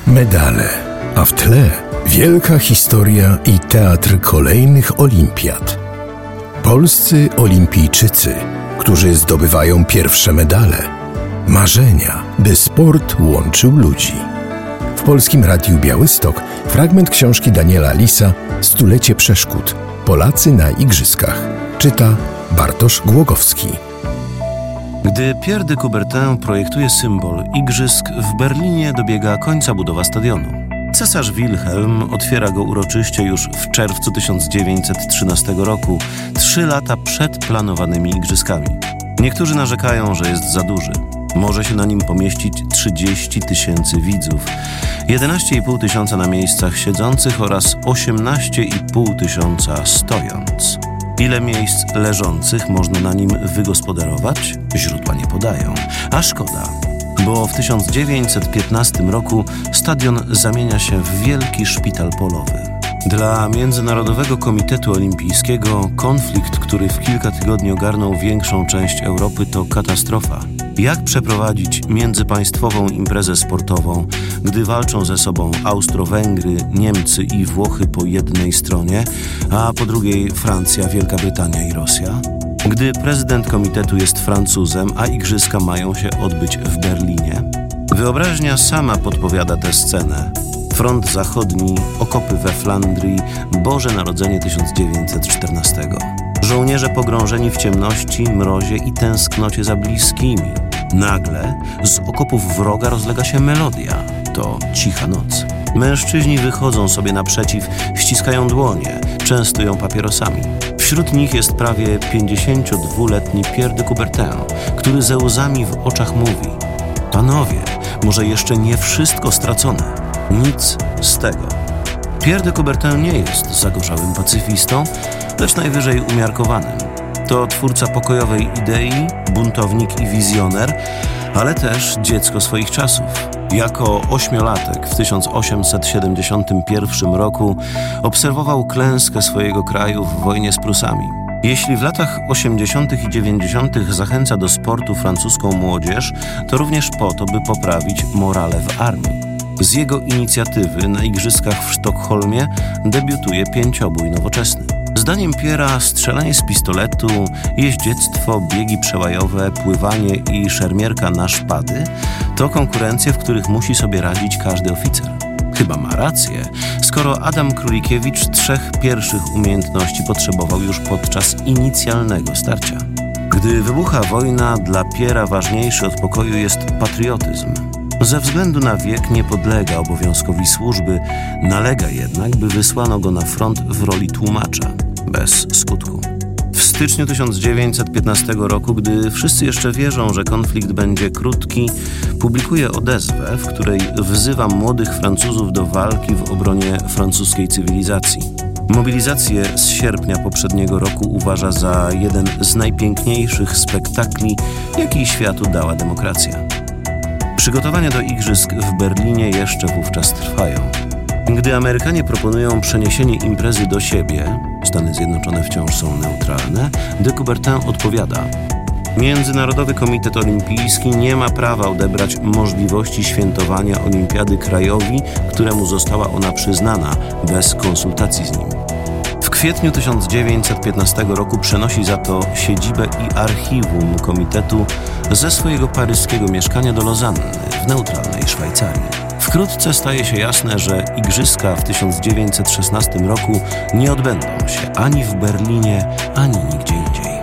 Medale, a w tle wielka historia i teatr kolejnych olimpiad. Polscy olimpijczycy, którzy zdobywają pierwsze medale. Marzenia, by sport łączył ludzi. W Polskim Radiu Białystok fragment książki Daniela Lisa „Stulecie przeszkód. Polacy na igrzyskach”. Czyta Bartosz Głogowski. Gdy Pierre de Coubertin projektuje symbol igrzysk, w Berlinie dobiega końca budowa stadionu. Cesarz Wilhelm otwiera go uroczyście już w czerwcu 1913 roku, 3 lata przed planowanymi igrzyskami. Niektórzy narzekają, że jest za duży. Może się na nim pomieścić 30 000 widzów, 11,5 tysiąca na miejscach siedzących oraz 18,5 tysiąca stojąc. Ile miejsc leżących można na nim wygospodarować? Źródła nie podają. A szkoda, bo w 1915 roku stadion zamienia się w wielki szpital polowy. Dla Międzynarodowego Komitetu Olimpijskiego konflikt, który w kilka tygodni ogarnął większą część Europy, to katastrofa. Jak przeprowadzić międzypaństwową imprezę sportową, gdy walczą ze sobą Austro-Węgry, Niemcy i Włochy po jednej stronie, a po drugiej Francja, Wielka Brytania i Rosja? Gdy prezydent komitetu jest Francuzem, a igrzyska mają się odbyć w Berlinie? Wyobraźnia sama podpowiada tę scenę. Front zachodni, okopy we Flandrii, Boże Narodzenie 1914. Żołnierze pogrążeni w ciemności, mrozie i tęsknocie za bliskimi. Nagle z okopów wroga rozlega się melodia. To cicha noc. Mężczyźni wychodzą sobie naprzeciw, ściskają dłonie, częstują papierosami. Wśród nich jest prawie 52-letni Pierre de Coubertin, który ze łzami w oczach mówi: „Panowie, może jeszcze nie wszystko stracone. Nic z tego”. Pierre de Coubertin nie jest zagorzałym pacyfistą, lecz najwyżej umiarkowanym. To twórca pokojowej idei, buntownik i wizjoner, ale też dziecko swoich czasów. Jako 8-latek w 1871 roku obserwował klęskę swojego kraju w wojnie z Prusami. Jeśli w latach 80. i 90. zachęca do sportu francuską młodzież, to również po to, by poprawić morale w armii. Z jego inicjatywy na igrzyskach w Sztokholmie debiutuje pięciobój nowoczesny. Zdaniem Pierre'a strzelanie z pistoletu, jeździectwo, biegi przełajowe, pływanie i szermierka na szpady to konkurencje, w których musi sobie radzić każdy oficer. Chyba ma rację, skoro Adam Królikiewicz 3 pierwszych umiejętności potrzebował już podczas inicjalnego starcia. Gdy wybucha wojna, dla Pierre'a ważniejszy od pokoju jest patriotyzm. Ze względu na wiek nie podlega obowiązkowi służby, nalega jednak, by wysłano go na front w roli tłumacza, bez skutku. W styczniu 1915 roku, gdy wszyscy jeszcze wierzą, że konflikt będzie krótki, publikuje odezwę, w której wzywa młodych Francuzów do walki w obronie francuskiej cywilizacji. Mobilizację z sierpnia poprzedniego roku uważa za jeden z najpiękniejszych spektakli, jaki światu dała demokracja. Przygotowania do igrzysk w Berlinie jeszcze wówczas trwają. Gdy Amerykanie proponują przeniesienie imprezy do siebie, Stany Zjednoczone wciąż są neutralne, de Coubertin odpowiada: Międzynarodowy Komitet Olimpijski nie ma prawa odebrać możliwości świętowania olimpiady krajowi, któremu została ona przyznana, bez konsultacji z nim. W kwietniu 1915 roku przenosi za to siedzibę i archiwum komitetu ze swojego paryskiego mieszkania do Lozanny w neutralnej Szwajcarii. Wkrótce staje się jasne, że igrzyska w 1916 roku nie odbędą się ani w Berlinie, ani nigdzie indziej.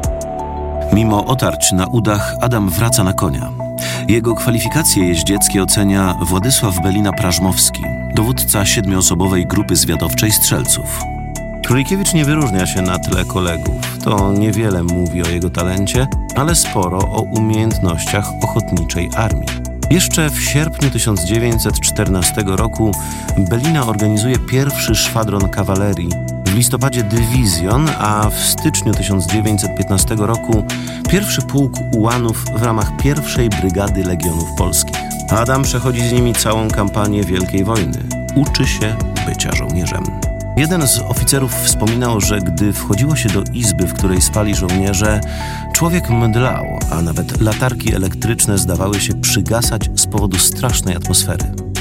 Mimo otarć na udach, Adam wraca na konia. Jego kwalifikacje jeździeckie ocenia Władysław Belina-Prażmowski, dowódca 7-osobowej grupy zwiadowczej strzelców. Królikiewicz nie wyróżnia się na tle kolegów. To niewiele mówi o jego talencie, ale sporo o umiejętnościach ochotniczej armii. Jeszcze w sierpniu 1914 roku Belina organizuje pierwszy szwadron kawalerii, w listopadzie dywizjon, a w styczniu 1915 roku pierwszy pułk ułanów w ramach pierwszej brygady Legionów Polskich. Adam przechodzi z nimi całą kampanię Wielkiej Wojny. Uczy się bycia żołnierzem. Jeden z oficerów wspominał, że gdy wchodziło się do izby, w której spali żołnierze, człowiek mdlał, a nawet latarki elektryczne zdawały się przygasać z powodu strasznej atmosfery.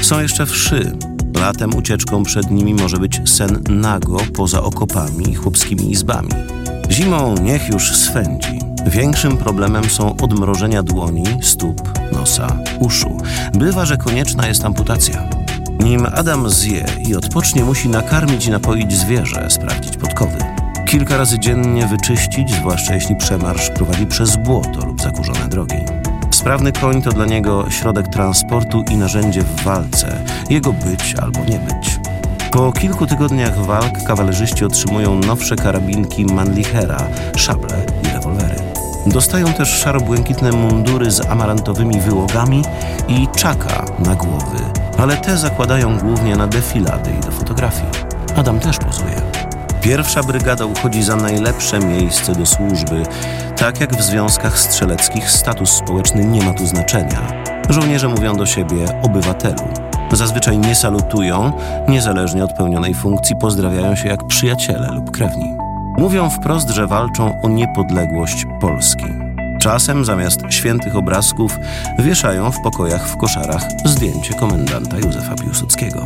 Są jeszcze wszy. Latem ucieczką przed nimi może być sen nago poza okopami i chłopskimi izbami. Zimą niech już swędzi. Większym problemem są odmrożenia dłoni, stóp, nosa, uszu. Bywa, że konieczna jest amputacja. Nim Adam zje i odpocznie, musi nakarmić i napoić zwierzę, sprawdzić podkowy. Kilka razy dziennie wyczyścić, zwłaszcza jeśli przemarsz prowadzi przez błoto lub zakurzone drogi. Sprawny koń to dla niego środek transportu i narzędzie w walce, jego być albo nie być. Po kilku tygodniach walk kawalerzyści otrzymują nowsze karabinki Mannlichera, szable i rewolwery. Dostają też szaro-błękitne mundury z amarantowymi wyłogami i czaka na głowy, ale te zakładają głównie na defilady i do fotografii. Adam też pozuje. Pierwsza brygada uchodzi za najlepsze miejsce do służby. Tak jak w związkach strzeleckich status społeczny nie ma tu znaczenia. Żołnierze mówią do siebie obywatelu. Zazwyczaj nie salutują, niezależnie od pełnionej funkcji pozdrawiają się jak przyjaciele lub krewni. Mówią wprost, że walczą o niepodległość Polski. Czasem zamiast świętych obrazków wieszają w pokojach w koszarach zdjęcie komendanta Józefa Piłsudskiego.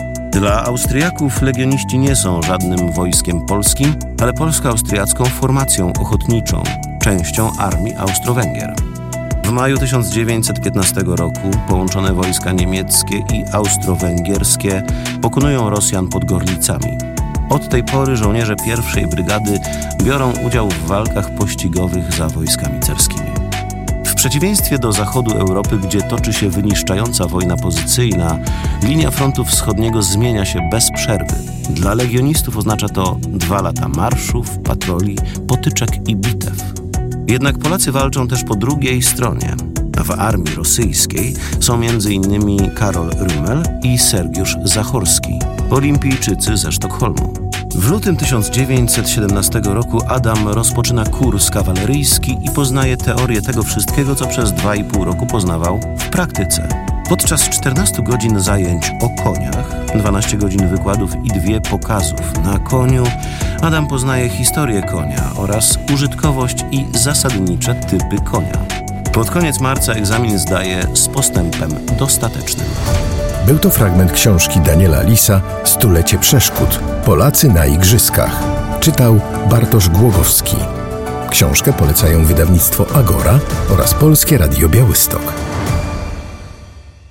Dla Austriaków legioniści nie są żadnym wojskiem polskim, ale polsko-austriacką formacją ochotniczą, częścią armii Austro-Węgier. W maju 1915 roku połączone wojska niemieckie i austro-węgierskie pokonują Rosjan pod Gorlicami. Od tej pory żołnierze pierwszej brygady biorą udział w walkach pościgowych za wojskami carskimi. W przeciwieństwie do zachodu Europy, gdzie toczy się wyniszczająca wojna pozycyjna, linia frontu wschodniego zmienia się bez przerwy. Dla legionistów oznacza to 2 lata marszów, patroli, potyczek i bitew. Jednak Polacy walczą też po drugiej stronie. W armii rosyjskiej są m.in. Karol Rümmel i Sergiusz Zachorski, olimpijczycy ze Sztokholmu. W lutym 1917 roku Adam rozpoczyna kurs kawaleryjski i poznaje teorię tego wszystkiego, co przez 2,5 roku poznawał w praktyce. Podczas 14 godzin zajęć o koniach, 12 godzin wykładów i 2 pokazów na koniu, Adam poznaje historię konia oraz użytkowość i zasadnicze typy konia. Pod koniec marca egzamin zdaje z postępem dostatecznym. Był to fragment książki Daniela Lisa „Stulecie przeszkód. Polacy na igrzyskach”. Czytał Bartosz Głogowski. Książkę polecają wydawnictwo Agora oraz Polskie Radio Białystok.